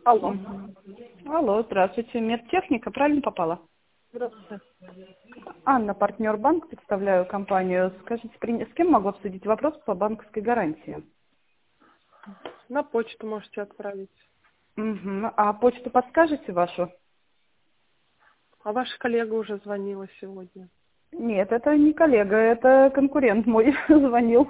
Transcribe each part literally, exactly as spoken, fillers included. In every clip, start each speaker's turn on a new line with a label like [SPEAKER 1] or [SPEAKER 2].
[SPEAKER 1] Алло.
[SPEAKER 2] Мгм. Алло, здравствуйте. Медтехника, правильно попала?
[SPEAKER 1] Здравствуйте.
[SPEAKER 2] Анна, партнер банк, представляю компанию. Скажите, при- с кем могу обсудить вопрос по банковской гарантии?
[SPEAKER 1] На почту можете отправить.
[SPEAKER 2] Мгм. А почту подскажете вашу?
[SPEAKER 1] А ваша коллега уже звонила сегодня.
[SPEAKER 2] Нет, это не коллега, это конкурент мой звонил.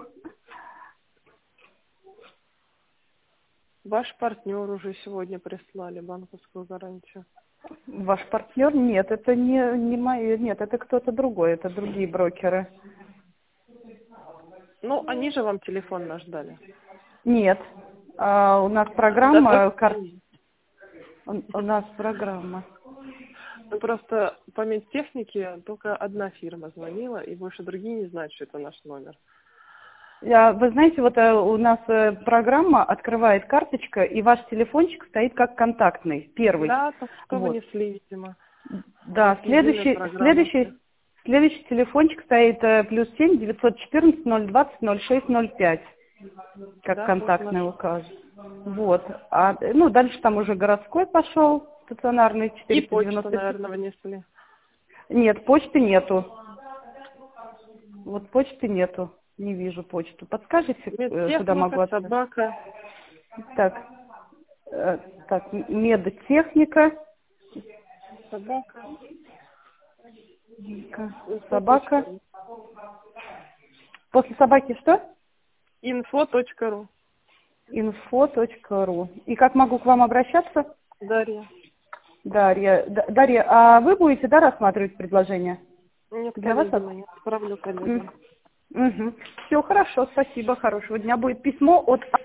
[SPEAKER 1] Ваш партнер уже сегодня прислали банковскую гарантию.
[SPEAKER 2] Ваш партнер? Нет, это не, не мои, нет, это кто-то другой, это другие брокеры.
[SPEAKER 1] Ну, они же вам телефон наш дали.
[SPEAKER 2] Нет, а, у нас
[SPEAKER 1] Да,
[SPEAKER 2] программа,
[SPEAKER 1] только
[SPEAKER 2] кар-
[SPEAKER 1] они.
[SPEAKER 2] у у нас программа.
[SPEAKER 1] Ну, просто по медтехнике только одна фирма звонила, и больше другие не знают, что это наш номер.
[SPEAKER 2] Я- Вы знаете, вот э, у нас э, программа открывает карточка, и ваш телефончик стоит как контактный, первый.
[SPEAKER 1] Да, так что вы
[SPEAKER 2] Вот.
[SPEAKER 1] несли, видимо. У нас
[SPEAKER 2] Да,
[SPEAKER 1] недельная
[SPEAKER 2] следующий,
[SPEAKER 1] программа.
[SPEAKER 2] следующий, следующий телефончик стоит э, плюс семь девятьсот четырнадцать ноль двадцать ноль шесть ноль пять, как
[SPEAKER 1] Да, вот наш.
[SPEAKER 2] контактный указ. Вот. А, э, ну, дальше там уже городской пошел, стационарный
[SPEAKER 1] И
[SPEAKER 2] четыреста
[SPEAKER 1] почту,
[SPEAKER 2] девяносто семь.
[SPEAKER 1] наверное, вы несли.
[SPEAKER 2] Нет, почты нету. Вот почты нету. Не вижу почту. Подскажите, э, куда
[SPEAKER 1] Медтехника,
[SPEAKER 2] могу отправить?
[SPEAKER 1] собака.
[SPEAKER 2] Так, э, так, м- медтехника,
[SPEAKER 1] Собака.
[SPEAKER 2] Ка- собака.
[SPEAKER 1] Info.ru.
[SPEAKER 2] После собаки что?
[SPEAKER 1] Info.ru.
[SPEAKER 2] инфо точка ру. И как могу к вам обращаться?
[SPEAKER 1] Дарья.
[SPEAKER 2] Дарья. Д- Дарья, а вы будете, да, рассматривать предложение?
[SPEAKER 1] Нет,
[SPEAKER 2] Для вас?
[SPEAKER 1] коллеги мои. Отправлю коллегам.
[SPEAKER 2] Угу. Все хорошо, спасибо, хорошего дня. Будет письмо от